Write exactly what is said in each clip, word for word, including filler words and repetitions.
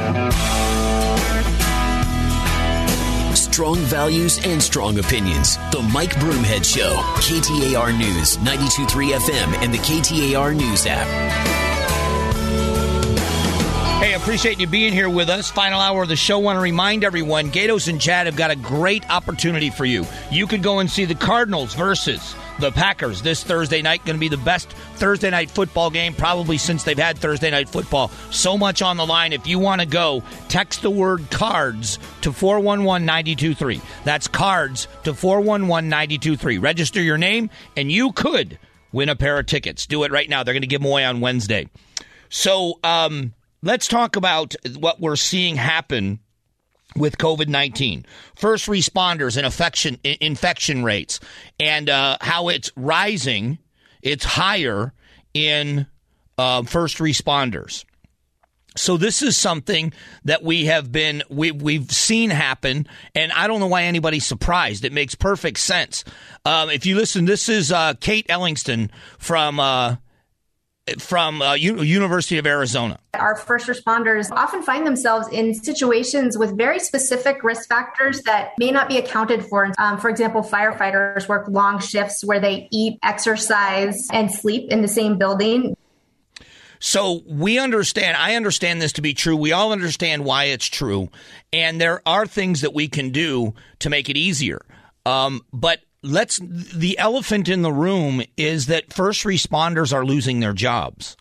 Strong values and strong opinions. The Mike Broomhead Show. K T A R News, ninety-two point three F M, and the K T A R News app. Hey, appreciate you being here with us. Final hour of the show. Want to remind everyone, Gatos and Chad have got a great opportunity for you. You could go and see the Cardinals versus the Packers this Thursday night. Going to be the best Thursday night football game probably since they've had Thursday night football. So much on the line. If you want to go, text the word CARDS to four one one, nine two three. That's CARDS to four one one, nine two three. Register your name, and you could win a pair of tickets. Do it right now. They're going to give them away on Wednesday. So, um... let's talk about what we're seeing happen with COVID nineteen. First responders and infection, infection rates, and uh, how it's rising. It's higher in uh, first responders. So this is something that we have been, we, we've seen happen, and I don't know why anybody's surprised. It makes perfect sense. Um, if you listen, this is uh, Kate Ellingston from... Uh, from uh, U- University of Arizona. Our first responders often find themselves in situations with very specific risk factors that may not be accounted for. Um, for example, firefighters work long shifts where they eat, exercise, and sleep in the same building. So we understand, I understand this to be true. We all understand why it's true. And there are things that we can do to make it easier. Um, but Let's. The elephant in the room is that first responders are losing their jobs.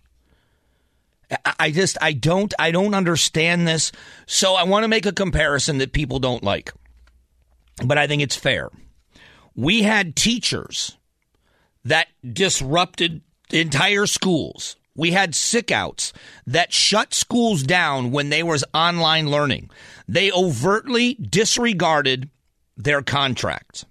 I just, I don't, I don't understand this. So I want to make a comparison that people don't like, but I think it's fair. We had teachers that disrupted entire schools. We had sick outs that shut schools down when they was online learning. They overtly disregarded their contracts.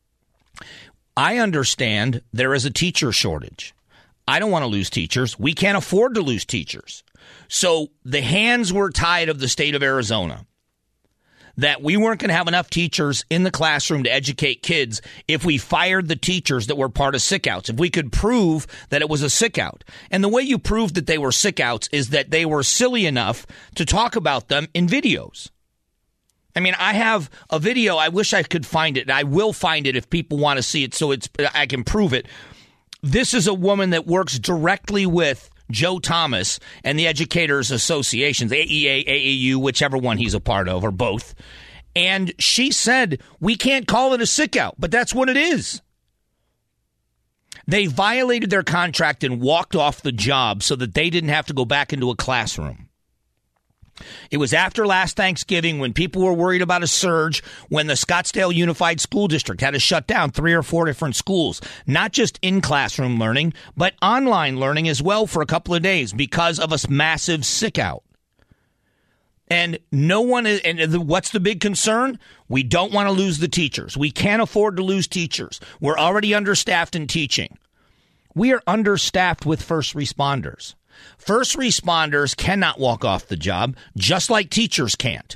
I understand there is a teacher shortage. I don't want to lose teachers. We can't afford to lose teachers. So the hands were tied of the state of Arizona that we weren't going to have enough teachers in the classroom to educate kids if we fired the teachers that were part of sick outs, if we could prove that it was a sick out. And the way you proved that they were sick outs is that they were silly enough to talk about them in videos. I mean, I have a video. I wish I could find it. I will find it if people want to see it so it's I can prove it. This is a woman that works directly with Joe Thomas and the Educators Associations, A E A, A E U, whichever one he's a part of, or both. And she said, we can't call it a sick out, but that's what it is. They violated their contract and walked off the job so that they didn't have to go back into a classroom. It was after last Thanksgiving when people were worried about a surge, when the Scottsdale Unified School District had to shut down three or four different schools, not just in classroom learning, but online learning as well for a couple of days because of a massive sick out. And no one is, and what's the big concern? We don't want to lose the teachers. We can't afford to lose teachers. We're already understaffed in teaching. We are understaffed with first responders. First responders cannot walk off the job, just like teachers can't.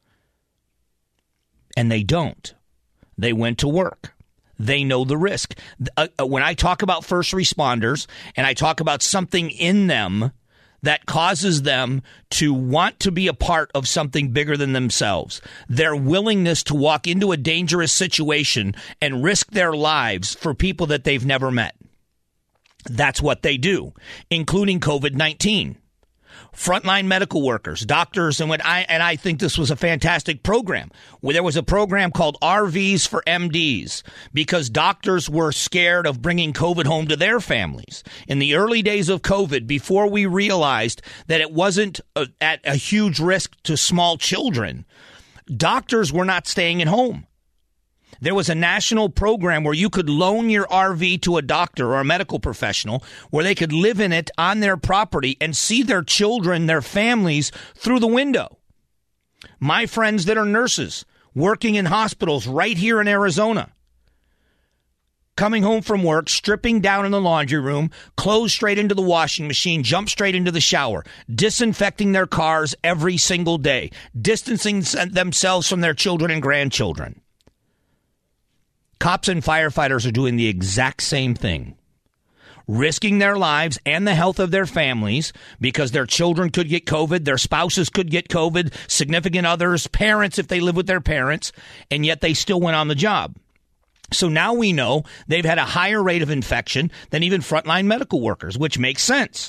And they don't. They went to work. They know the risk. Uh, when I talk about first responders and I talk about something in them that causes them to want to be a part of something bigger than themselves, their willingness to walk into a dangerous situation and risk their lives for people that they've never met. That's what they do, including COVID nineteen. Frontline medical workers, doctors, and when I and I think this was a fantastic program. Where there was a program called R Vs for M Ds because doctors were scared of bringing COVID home to their families. In the early days of COVID, before we realized that it wasn't a, at a huge risk to small children, doctors were not staying at home. There was a national program where you could loan your R V to a doctor or a medical professional where they could live in it on their property and see their children, their families through the window. My friends that are nurses working in hospitals right here in Arizona, coming home from work, stripping down in the laundry room, clothes straight into the washing machine, jump straight into the shower, disinfecting their cars every single day, distancing themselves from their children and grandchildren. Cops and firefighters are doing the exact same thing. risking their lives and the health of their families because their children could get COVID, their spouses could get COVID, significant others, parents if they live with their parents, and yet they still went on the job. So now we know they've had a higher rate of infection than even frontline medical workers, which makes sense.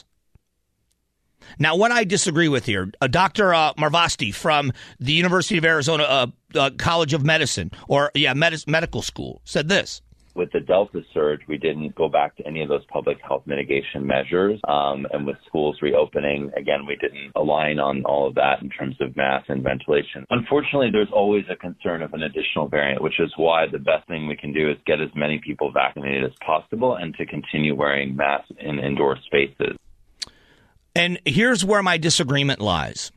Now, what I disagree with here, uh, Doctor Uh, Marvasti from the University of Arizona uh, uh, College of Medicine, or yeah, med- medical school, said this. With the Delta surge, we didn't go back to any of those public health mitigation measures. Um, and with schools reopening, again, we didn't align on all of that in terms of masks and ventilation. Unfortunately, there's always a concern of an additional variant, which is why the best thing we can do is get as many people vaccinated as possible and to continue wearing masks in indoor spaces. And here's where my disagreement lies.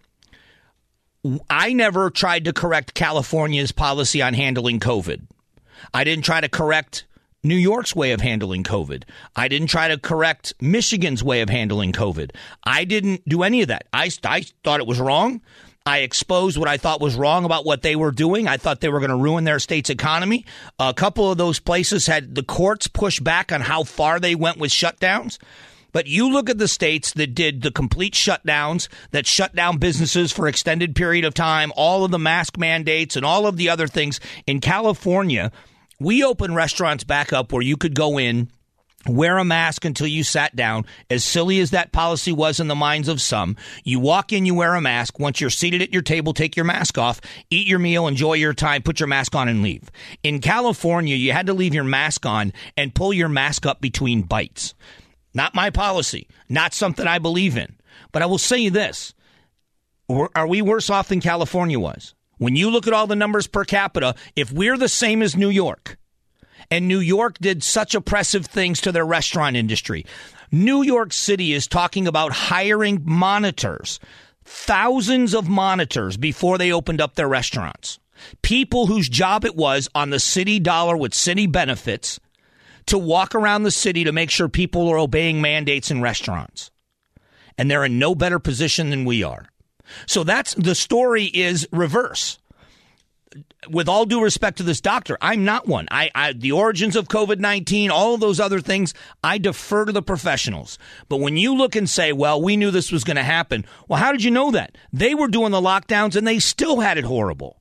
I never tried to correct California's policy on handling COVID. I didn't try to correct New York's way of handling COVID. I didn't try to correct Michigan's way of handling COVID. I didn't do any of that. I, I thought it was wrong. I exposed what I thought was wrong about what they were doing. I thought they were going to ruin their state's economy. A couple of those places had the courts push back on how far they went with shutdowns. But you look at the states that did the complete shutdowns, that shut down businesses for extended period of time, all of the mask mandates and all of the other things. In California, we opened restaurants back up where you could go in, wear a mask until you sat down. As silly as that policy was in the minds of some, you walk in, you wear a mask. Once you're seated at your table, take your mask off, eat your meal, enjoy your time, put your mask on and leave. In California, you had to leave your mask on and pull your mask up between bites. Not my policy, not something I believe in. But I will say this. Are we worse off than California was? When you look at all the numbers per capita, if we're the same as New York, and New York did such oppressive things to their restaurant industry, New York City is talking about hiring monitors, thousands of monitors before they opened up their restaurants. People whose job it was on the city dollar with city benefits to walk around the city to make sure people are obeying mandates in restaurants. And they're in no better position than we are. So that's the story is reverse. With all due respect to this doctor, I'm not one. I, I the origins of COVID nineteen, all of those other things, I defer to the professionals. But when you look and say, well, we knew this was going to happen. Well, how did you know that? They were doing the lockdowns and they still had it horrible.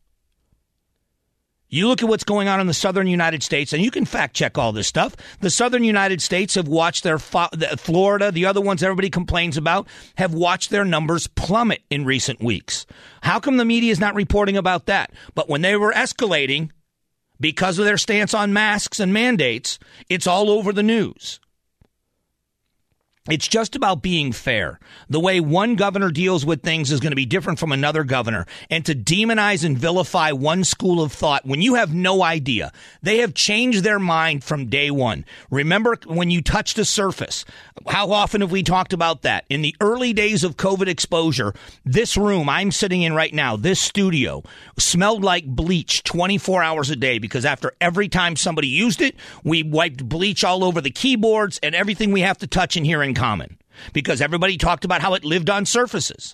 You look at what's going on in the southern United States, and you can fact check all this stuff. The southern United States have watched their fo- the, Florida, the other ones everybody complains about, have watched their numbers plummet in recent weeks. How come the media is not reporting about that? But when they were escalating because of their stance on masks and mandates, it's all over the news. It's just about being fair. The way one governor deals with things is going to be different from another governor. And to demonize and vilify one school of thought when you have no idea. They have changed their mind from day one. Remember when you touched the surface? How often have we talked about that? In the early days of COVID exposure, this room I'm sitting in right now, this studio, smelled like bleach twenty-four hours a day because after every time somebody used it, we wiped bleach all over the keyboards and everything we have to touch in here in common because everybody talked about how it lived on surfaces.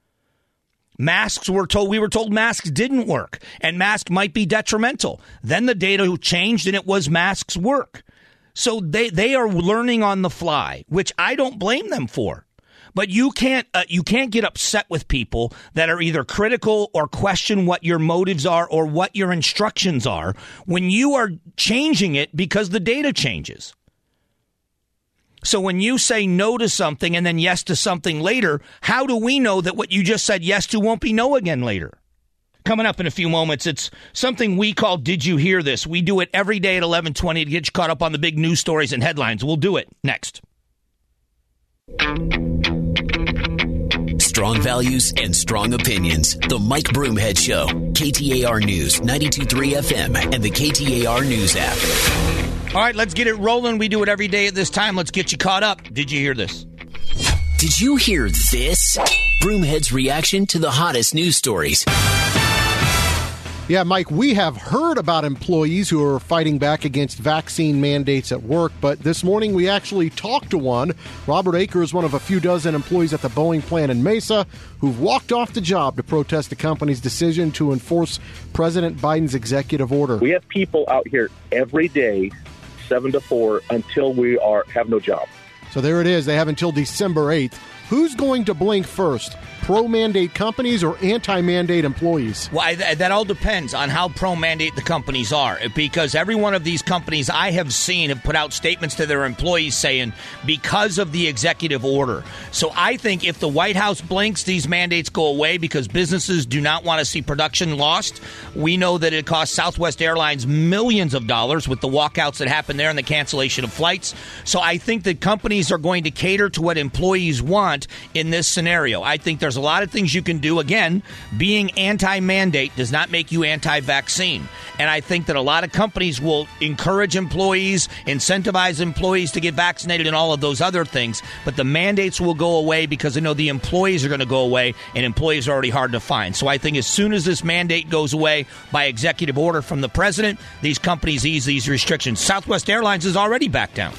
Masks were told, we were told masks didn't work and masks might be detrimental. Then the data changed and it was masks work. So they, they are learning on the fly, which I don't blame them for. But you can't uh, you can't get upset with people that are either critical or question what your motives are or what your instructions are when you are changing it because the data changes. So when you say no to something and then yes to something later, how do we know that what you just said yes to won't be no again later? Coming up in a few moments, it's something we call Did You Hear This? We do it every day at eleven twenty to get you caught up on the big news stories and headlines. We'll do it next. Strong values and strong opinions. The Mike Broomhead Show. K T A R News, ninety-two point three F M, and the K T A R News app. All right, let's get it rolling. We do it every day at this time. Let's get you caught up. Did you hear this? Did you hear this? Broomhead's reaction to the hottest news stories. Yeah, Mike, we have heard about employees who are fighting back against vaccine mandates at work, but this morning we actually talked to one. Robert Aker is one of a few dozen employees at the Boeing plant in Mesa who've walked off the job to protest the company's decision to enforce President Biden's executive order. We have people out here every day, seven to four, until we are have no job. So there it is. They have until December eighth. Who's going to blink first? Pro-mandate companies or anti-mandate employees? Well, I, that all depends on how pro-mandate the companies are, because every one of these companies I have seen have put out statements to their employees saying because of the executive order. So I think if the White House blinks, these mandates go away because businesses do not want to see production lost. We know that it cost Southwest Airlines millions of dollars with the walkouts that happened there and the cancellation of flights. So I think that companies are going to cater to what employees want in this scenario. I think there's a lot of things you can do. Again, being anti-mandate does not make you anti-vaccine. And I think that a lot of companies will encourage employees, incentivize employees to get vaccinated and all of those other things. But the mandates will go away because they know the employees are going to go away, and employees are already hard to find. So I think as soon as this mandate goes away by executive order from the president, these companies ease these restrictions. Southwest Airlines is already back down.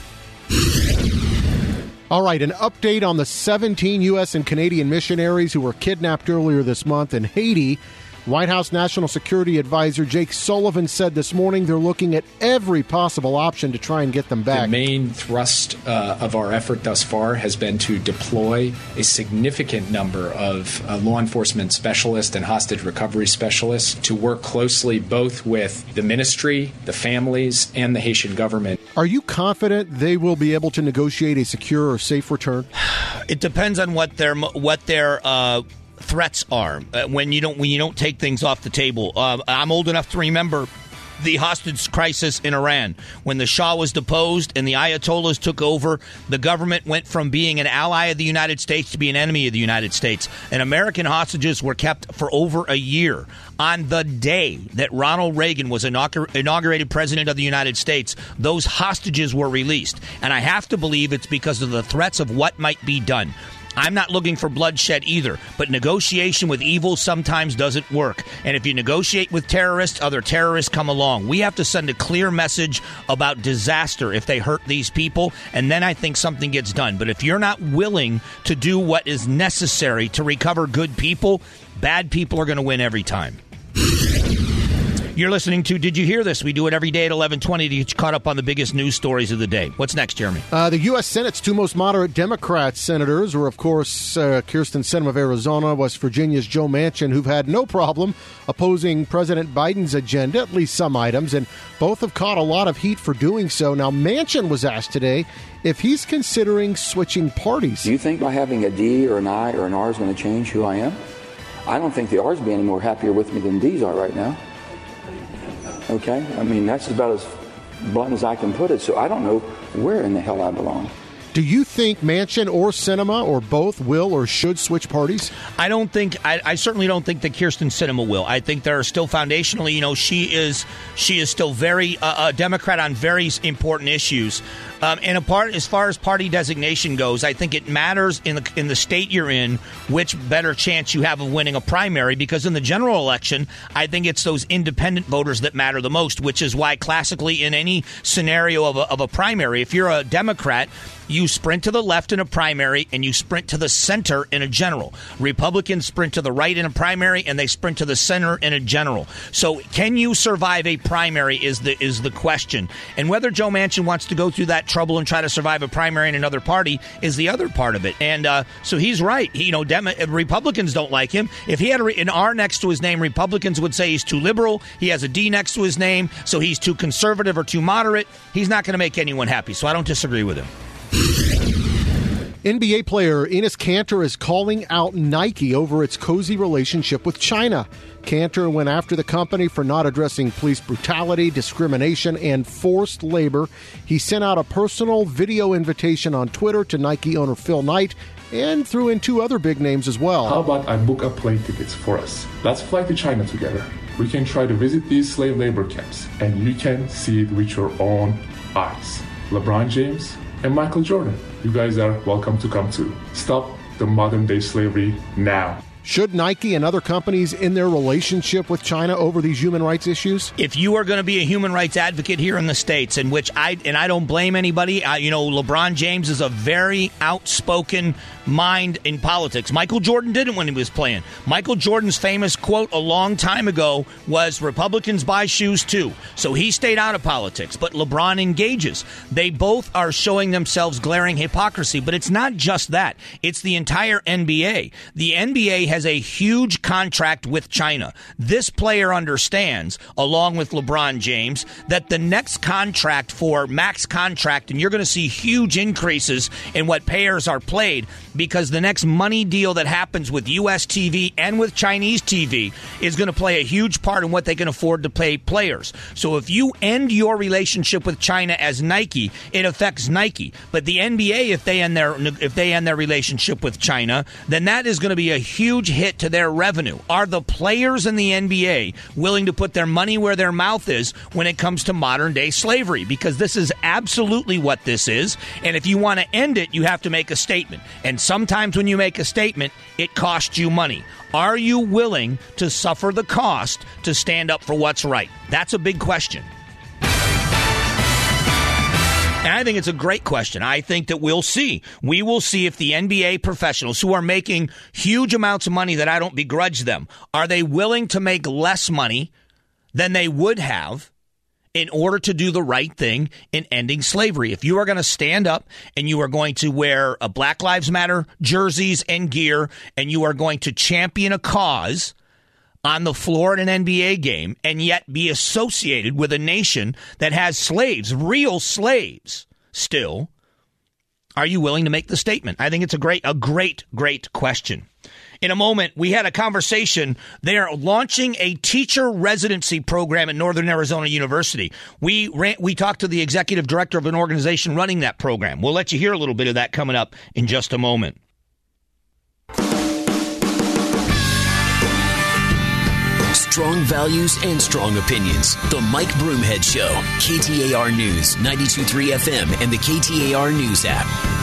All right, an update on the seventeen U S and Canadian missionaries who were kidnapped earlier this month in Haiti. White House National Security Advisor Jake Sullivan said this morning they're looking at every possible option to try and get them back. The main thrust uh, of our effort thus far has been to deploy a significant number of uh, law enforcement specialists and hostage recovery specialists to work closely both with the ministry, the families, and the Haitian government. Are you confident they will be able to negotiate a secure or safe return? It depends on what their what their uh, threats are. Uh, when you don't when you don't take things off the table. Uh, I'm old enough to remember the hostage crisis in Iran. When the Shah was deposed and the Ayatollahs took over, the government went from being an ally of the United States to be an enemy of the United States. And American hostages were kept for over a year. On the day that Ronald Reagan was inaugur- inaugurated president of the United States, those hostages were released. And I have to believe it's because of the threats of what might be done. I'm not looking for bloodshed either, but negotiation with evil sometimes doesn't work. And if you negotiate with terrorists, other terrorists come along. We have to send a clear message about disaster if they hurt these people, and then I think something gets done. But if you're not willing to do what is necessary to recover good people, bad people are going to win every time. You're listening to Did You Hear This? We do it every day at eleven twenty to get you caught up on the biggest news stories of the day. What's next, Jeremy? Uh, the U S. Senate's two most moderate Democrat senators were, of course, uh, Kyrsten Sinema of Arizona, West Virginia's Joe Manchin, who've had no problem opposing President Biden's agenda, at least some items, and both have caught a lot of heat for doing so. Now, Manchin was asked today if he's considering switching parties. Do you think by having a D or an I or an R is going to change who I am? I don't think the R's be any more happier with me than D's are right now. Okay? I mean, that's about as blunt as I can put it, so I don't know where in the hell I belong. Do you think Manchin or Sinema or both will or should switch parties? I don't think. I, I certainly don't think that Kyrsten Sinema will. I think there are still foundationally, you know, she is she is still very uh, a Democrat on very important issues. Um, and apart, as far as party designation goes, I think it matters in the in the state you're in which better chance you have of winning a primary, because in the general election, I think it's those independent voters that matter the most, which is why classically in any scenario of a, of a primary, if you're a Democrat, you sprint to the left in a primary and you sprint to the center in a general. Republicans sprint to the right in a primary and they sprint to the center in a general. So can you survive a primary is the is the question. And whether Joe Manchin wants to go through that trouble and try to survive a primary in another party is the other part of it. And uh, so he's right. He, you know, Dem- Republicans don't like him. If he had an R next to his name, Republicans would say he's too liberal. He has a D next to his name, so he's too conservative or too moderate. He's not going to make anyone happy, so I don't disagree with him. N B A player Enes Kanter is calling out Nike over its cozy relationship with China. Kanter went after the company for not addressing police brutality, discrimination, and forced labor. He sent out a personal video invitation on Twitter to Nike owner Phil Knight and threw in two other big names as well. How about I book a plane tickets for us? Let's fly to China together. We can try to visit these slave labor camps, and you can see it with your own eyes. LeBron James and Michael Jordan, you guys are welcome to come too. Stop the modern day slavery now. Should Nike and other companies end their relationship with China over these human rights issues? If you are going to be a human rights advocate here in the States, in which I, and I don't blame anybody, I, you know, LeBron James is a very outspoken mind in politics. Michael Jordan didn't when he was playing. Michael Jordan's famous quote a long time ago was, Republicans buy shoes too. So he stayed out of politics, but LeBron engages. They both are showing themselves glaring hypocrisy, but it's not just that. It's the entire N B A. The N B A has a huge contract with China. This player understands, along with LeBron James, that the next contract for max contract, and you're going to see huge increases in what payers are paid, because the next money deal that happens with U S T V and with Chinese T V is going to play a huge part in what they can afford to pay players. So if you end your relationship with China as Nike, it affects Nike. But the N B A, if they end their if they end their relationship with China, then that is going to be a huge hit to their revenue. Are the players in the N B A willing to put their money where their mouth is when it comes to modern day slavery? Because this is absolutely what this is. And if you want to end it, you have to make a statement. And sometimes when you make a statement, it costs you money. Are you willing to suffer the cost to stand up for what's right? That's a big question. And I think it's a great question. I think that we'll see. We will see if the N B A professionals who are making huge amounts of money that I don't begrudge them, are they willing to make less money than they would have in order to do the right thing in ending slavery? If you are going to stand up and you are going to wear a Black Lives Matter jerseys and gear, and you are going to champion a cause on the floor at an N B A game, and yet be associated with a nation that has slaves, real slaves still, are you willing to make the statement? I think it's a great, a great, great question. In a moment, we had a conversation. They're launching a teacher residency program at Northern Arizona University. We ran, we talked to the executive director of an organization running that program. We'll let you hear a little bit of that coming up in just a moment. Strong values and strong opinions. The Mike Broomhead Show. K T A R News, ninety-two point three F M, and the K T A R News app.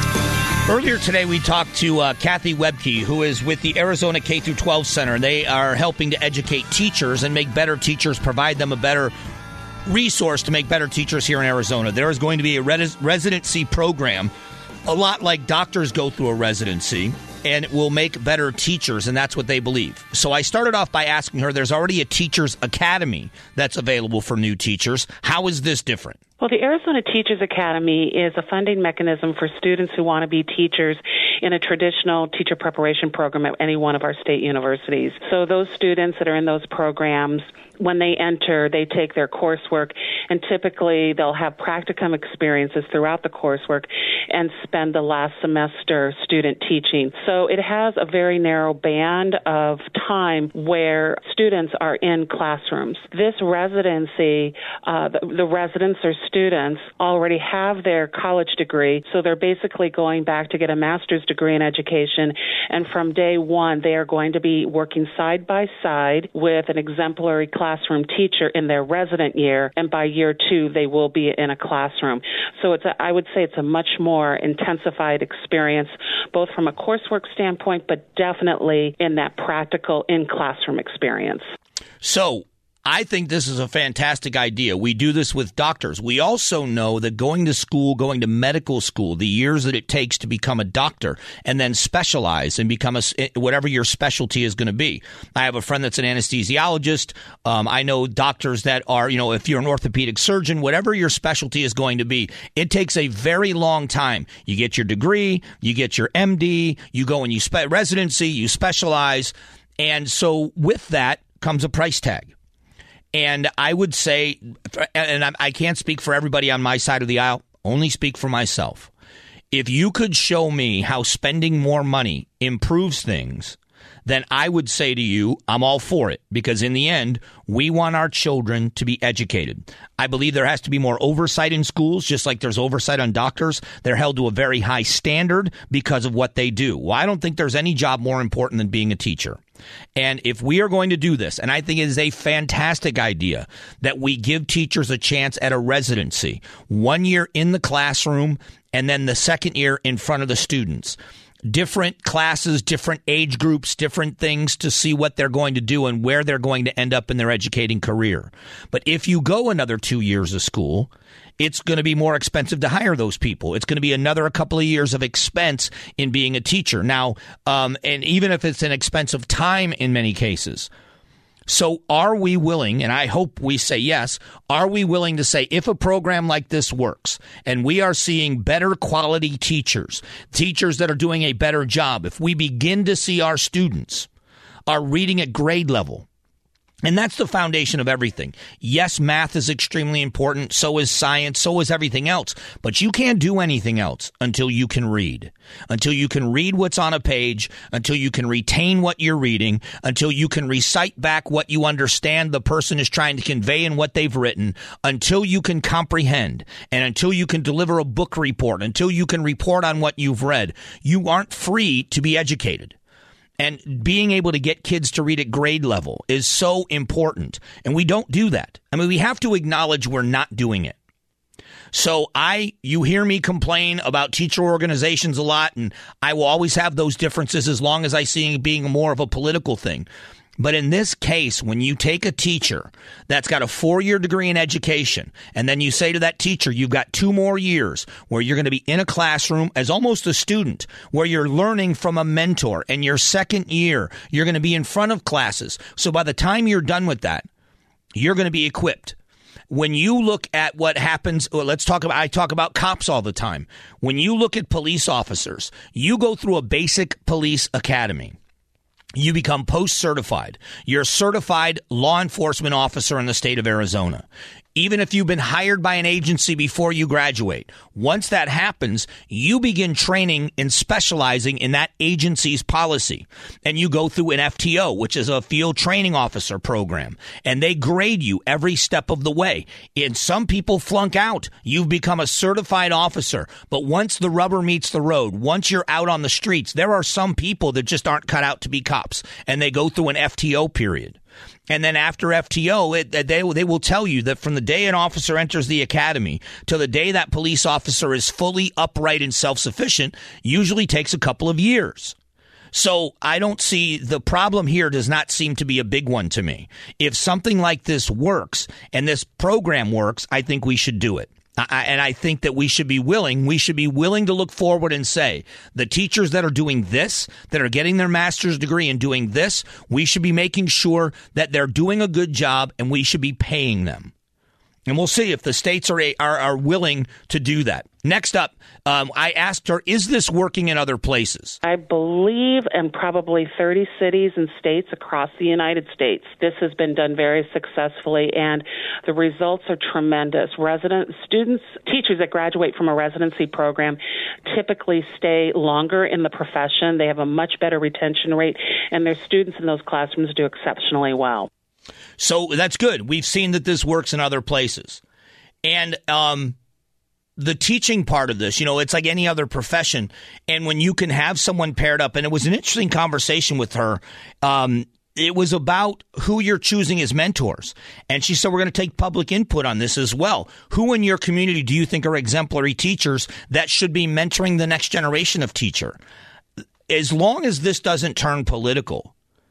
Earlier today, we talked to uh, Kathy Webke, who is with the Arizona K through twelve Center. They are helping to educate teachers and make better teachers, provide them a better resource to make better teachers here in Arizona. There is going to be a res- residency program, a lot like doctors go through a residency, and it will make better teachers, and that's what they believe. So I started off by asking her, there's already a Teachers Academy that's available for new teachers. How is this different? Well, the Arizona Teachers Academy is a funding mechanism for students who want to be teachers in a traditional teacher preparation program at any one of our state universities. So those students that are in those programs, when they enter, they take their coursework, and typically they'll have practicum experiences throughout the coursework and spend the last semester student teaching. So it has a very narrow band of time where students are in classrooms. This residency, uh, the, the residents or students already have their college degree, so they're basically going back to get a master's degree in education, and from day one they are going to be working side by side with an exemplary classroom teacher in their resident year, and by year two they will be in a classroom. So it's a, I would say it's a much more intensified experience, both from a coursework standpoint, but definitely in that practical in-classroom experience. So I think this is a fantastic idea. We do this with doctors. We also know that going to school, going to medical school, the years that it takes to become a doctor and then specialize and become a, whatever your specialty is going to be. I have a friend that's an anesthesiologist. Um, I know doctors that are, you know, if you're an orthopedic surgeon, whatever your specialty is going to be, it takes a very long time. You get your degree, you get your M D, you go and you spe- residency, you specialize. And so with that comes a price tag. And I would say, and I can't speak for everybody on my side of the aisle, only speak for myself. If you could show me how spending more money improves things, then I would say to you, I'm all for it, because in the end, we want our children to be educated. I believe there has to be more oversight in schools, just like there's oversight on doctors. They're held to a very high standard because of what they do. Well, I don't think there's any job more important than being a teacher. And if we are going to do this, and I think it is a fantastic idea that we give teachers a chance at a residency, one year in the classroom and then the second year in front of the students. different classes, different age groups, different things to see what they're going to do and where they're going to end up in their educating career. But if you go another two years of school, it's going to be more expensive to hire those people. It's going to be another couple of years of expense in being a teacher. Now, um, and even if it's an expense of time in many cases. So are we willing, and I hope we say yes, are we willing to say if a program like this works and we are seeing better quality teachers, teachers that are doing a better job, if we begin to see our students are reading at grade level, and that's the foundation of everything. Yes, math is extremely important. So is science. So is everything else. But you can't do anything else until you can read, until you can read what's on a page, until you can retain what you're reading, until you can recite back what you understand the person is trying to convey in what they've written, until you can comprehend, and until you can deliver a book report, until you can report on what you've read. You aren't free to be educated. And being able to get kids to read at grade level is so important. And we don't do that. I mean, we have to acknowledge we're not doing it. So I, you hear me complain about teacher organizations a lot, and I will always have those differences as long as I see it being more of a political thing. But in this case, when you take a teacher that's got a four-year degree in education, and then you say to that teacher, you've got two more years where you're going to be in a classroom as almost a student, where you're learning from a mentor, and your second year, you're going to be in front of classes. So by the time you're done with that, you're going to be equipped. When you look at what happens, well, let's talk about, I talk about cops all the time. When you look at police officers, you go through a basic police academy. You become post-certified. You're a certified law enforcement officer in the state of Arizona. Even if you've been hired by an agency before you graduate, once that happens, you begin training and specializing in that agency's policy. And you go through an F T O, which is a field training officer program. And they grade you every step of the way. And some people flunk out. You've become a certified officer. But once the rubber meets the road, once you're out on the streets, there are some people that just aren't cut out to be cops. And they go through an F T O period. And then after F T O, it, they, they will tell you that from the day an officer enters the academy to the day that police officer is fully upright and self-sufficient usually takes a couple of years. So I don't see, the problem here does not seem to be a big one to me. If something like this works and this program works, I think we should do it. I, and I think that we should be willing, we should be willing to look forward and say, the teachers that are doing this, that are getting their master's degree and doing this, we should be making sure that they're doing a good job and we should be paying them. And we'll see if the states are are, are willing to do that. Next up, um, I asked her, is this working in other places? I believe in probably thirty cities and states across the United States. This has been done very successfully, and the results are tremendous. Resident students, teachers that graduate from a residency program typically stay longer in the profession. They have a much better retention rate, and their students in those classrooms do exceptionally well. So that's good. We've seen that this works in other places. And um, the teaching part of this, you know, it's like any other profession. And when you can have someone paired up, and it was an interesting conversation with her. Um, it was about who you're choosing as mentors. And she said, we're going to take public input on this as well. Who in your community do you think are exemplary teachers that should be mentoring the next generation of teacher? As long as this doesn't turn political,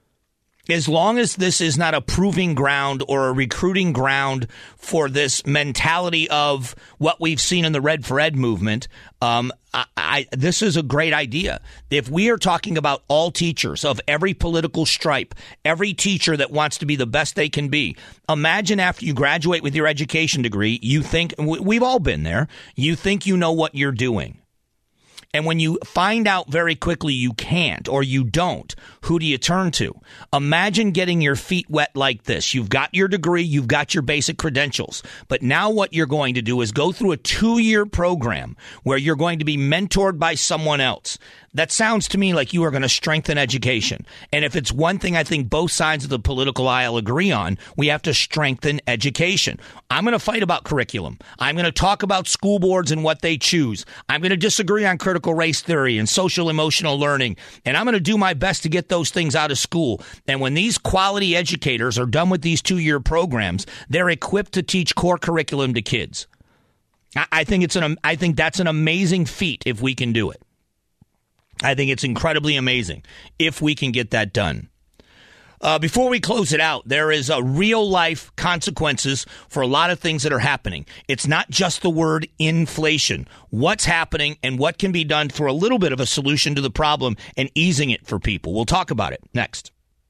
as long as this is not a proving ground or a recruiting ground for this mentality of what we've seen in the Red for Ed movement, um, I, I, this is a great idea. If we are talking about all teachers of every political stripe, every teacher that wants to be the best they can be, imagine after you graduate with your education degree, you think, we've all been there, you think you know what you're doing. And when you find out very quickly you can't or you don't, who do you turn to? Imagine getting your feet wet like this. You've got your degree, you've got your basic credentials. But now what you're going to do is go through a two-year program where you're going to be mentored by someone else. That sounds to me like you are going to strengthen education. And if it's one thing I think both sides of the political aisle agree on, we have to strengthen education. I'm going to fight about curriculum. I'm going to talk about school boards and what they choose. I'm going to disagree on critical race theory and social emotional learning. And I'm going to do my best to get those things out of school. And when these quality educators are done with these two-year programs, they're equipped to teach core curriculum to kids. I think it's an I think that's an amazing feat if we can do it. I think it's incredibly amazing if we can get that done. Uh, before we close it out, there is a real-life consequences for a lot of things that are happening. It's not just the word inflation. What's happening and what can be done for a little bit of a solution to the problem and easing it for people. We'll talk about it next.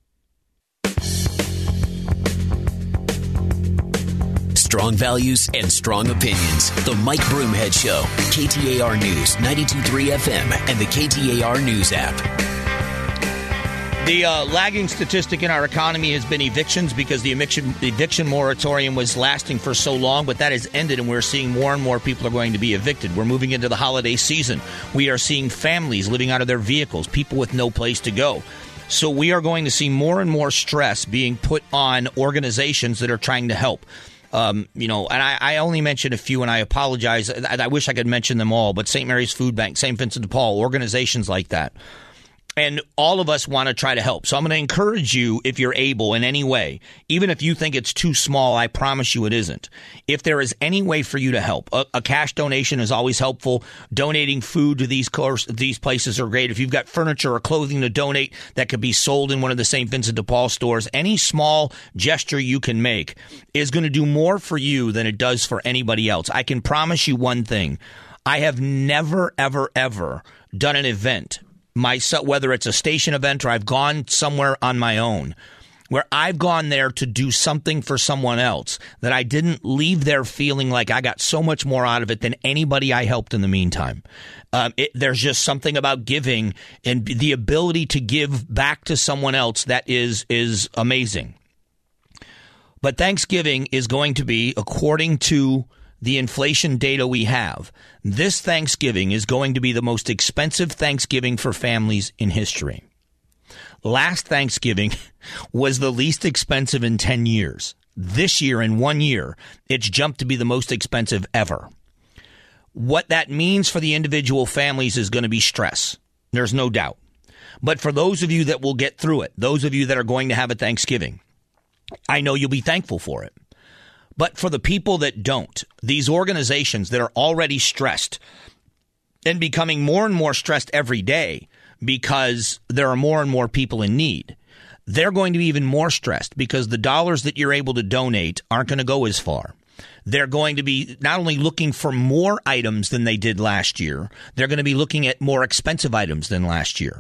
Strong values and strong opinions. The Mike Broomhead Show. K T A R News, ninety-two point three F M, and the K T A R News app. The uh, lagging statistic in our economy has been evictions because the eviction, the eviction moratorium was lasting for so long, but that has ended and we're seeing more and more people are going to be evicted. We're moving into the holiday season. We are seeing families living out of their vehicles, people with no place to go. So we are going to see more and more stress being put on organizations that are trying to help. Um, you know, and I, I only mentioned a few, and I apologize. I, I wish I could mention them all, but Saint Mary's Food Bank, Saint Vincent de Paul, organizations like that. And all of us want to try to help. So I'm going to encourage you, if you're able in any way, even if you think it's too small, I promise you it isn't. If there is any way for you to help, a, a cash donation is always helpful. Donating food to these course, these places are great. If you've got furniture or clothing to donate that could be sold in one of the Saint Vincent de Paul stores, any small gesture you can make is going to do more for you than it does for anybody else. I can promise you one thing. I have never, ever, ever done an event, myself, whether it's a station event or I've gone somewhere on my own, where I've gone there to do something for someone else, that I didn't leave there feeling like I got so much more out of it than anybody I helped in the meantime. Um, it, there's just something about giving and the ability to give back to someone else that is is amazing. But Thanksgiving is going to be, according to the inflation data we have, this Thanksgiving is going to be the most expensive Thanksgiving for families in history. Last Thanksgiving was the least expensive in ten years. This year, in one year, it's jumped to be the most expensive ever. What that means for the individual families is going to be stress. There's no doubt. But for those of you that will get through it, those of you that are going to have a Thanksgiving, I know you'll be thankful for it. But for the people that don't, these organizations that are already stressed and becoming more and more stressed every day because there are more and more people in need, they're going to be even more stressed because the dollars that you're able to donate aren't going to go as far. They're going to be not only looking for more items than they did last year, they're going to be looking at more expensive items than last year.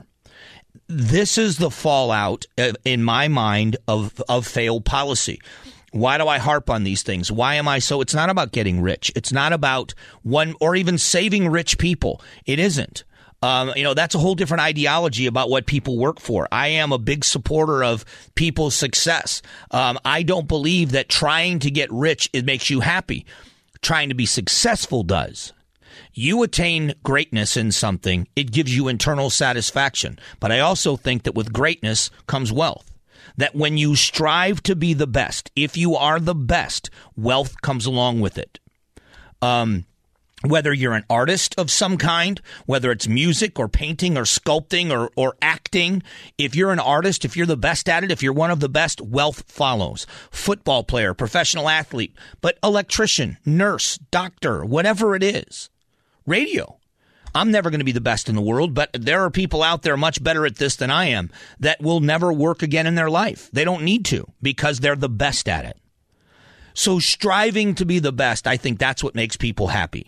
This is the fallout, uh, in my mind, of, of failed policy. Why do I harp on these things? Why am I so? It's not about getting rich. It's not about one or even saving rich people. It isn't. Um, you know, that's a whole different ideology about what people work for. I am a big supporter of people's success. Um, I don't believe that trying to get rich, it makes you happy. Trying to be successful does. You attain greatness in something, it gives you internal satisfaction. But I also think that with greatness comes wealth. That when you strive to be the best, if you are the best, wealth comes along with it. Um, whether you're an artist of some kind, whether it's music or painting or sculpting or, or acting, if you're an artist, if you're the best at it, if you're one of the best, wealth follows. Football player, professional athlete, but electrician, nurse, doctor, whatever it is. Radio. I'm never going to be the best in the world, but there are people out there much better at this than I am that will never work again in their life. They don't need to because they're the best at it. So striving to be the best, I think that's what makes people happy.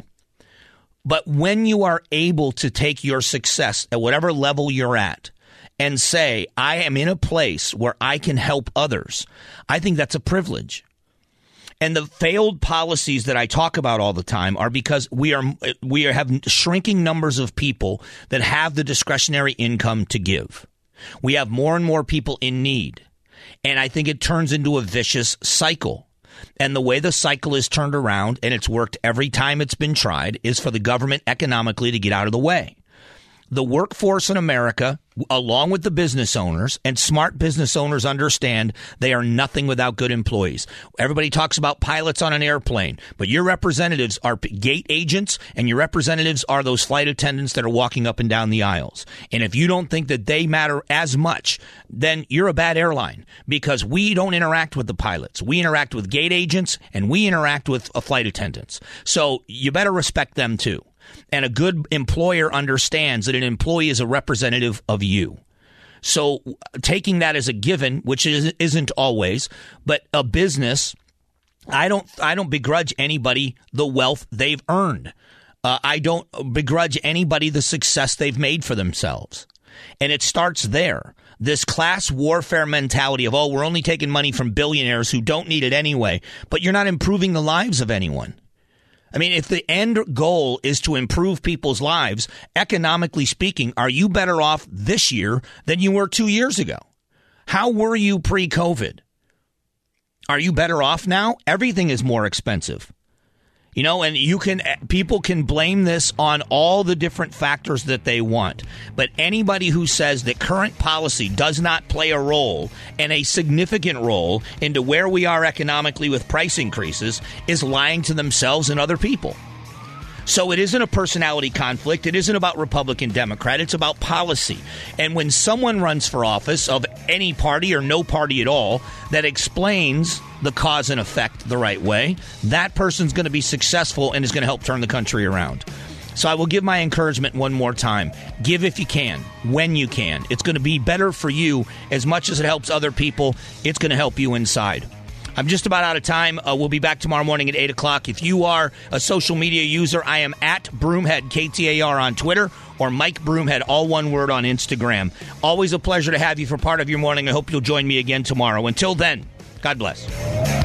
But when you are able to take your success at whatever level you're at and say, I am in a place where I can help others, I think that's a privilege. And the failed policies that I talk about all the time are because we are we have shrinking numbers of people that have the discretionary income to give. We have more and more people in need. And I think it turns into a vicious cycle. And the way the cycle is turned around, and it's worked every time it's been tried, is for the government economically to get out of the way. The workforce in America, along with the business owners, and smart business owners understand they are nothing without good employees. Everybody talks about pilots on an airplane, but your representatives are gate agents, and your representatives are those flight attendants that are walking up and down the aisles. And if you don't think that they matter as much, then you're a bad airline, because we don't interact with the pilots. We interact with gate agents, and we interact with uh, flight attendants. So you better respect them too. And a good employer understands that an employee is a representative of you. So taking that as a given, which is, isn't always, but a business, I don't I don't begrudge anybody the wealth they've earned. Uh, I don't begrudge anybody the success they've made for themselves. And it starts there. This class warfare mentality of, oh, we're only taking money from billionaires who don't need it anyway, but you're not improving the lives of anyone. I mean, if the end goal is to improve people's lives, economically speaking, are you better off this year than you were two years ago? How were you pre-COVID? Are you better off now? Everything is more expensive. You know, and you can people can blame this on all the different factors that they want. But anybody who says that current policy does not play a role, and a significant role, into where we are economically with price increases is lying to themselves and other people. So it isn't a personality conflict. It isn't about Republican, Democrat. It's about policy. And when someone runs for office of any party or no party at all that explains the cause and effect the right way, that person's going to be successful and is going to help turn the country around. So I will give my encouragement one more time. Give if you can, when you can. It's going to be better for you as much as it helps other people. It's going to help you inside. I'm just about out of time. Uh, we'll be back tomorrow morning at eight o'clock. If you are a social media user, I am at Broomhead, K T A R on Twitter, or Mike Broomhead, all one word, on Instagram. Always a pleasure to have you for part of your morning. I hope you'll join me again tomorrow. Until then, God bless.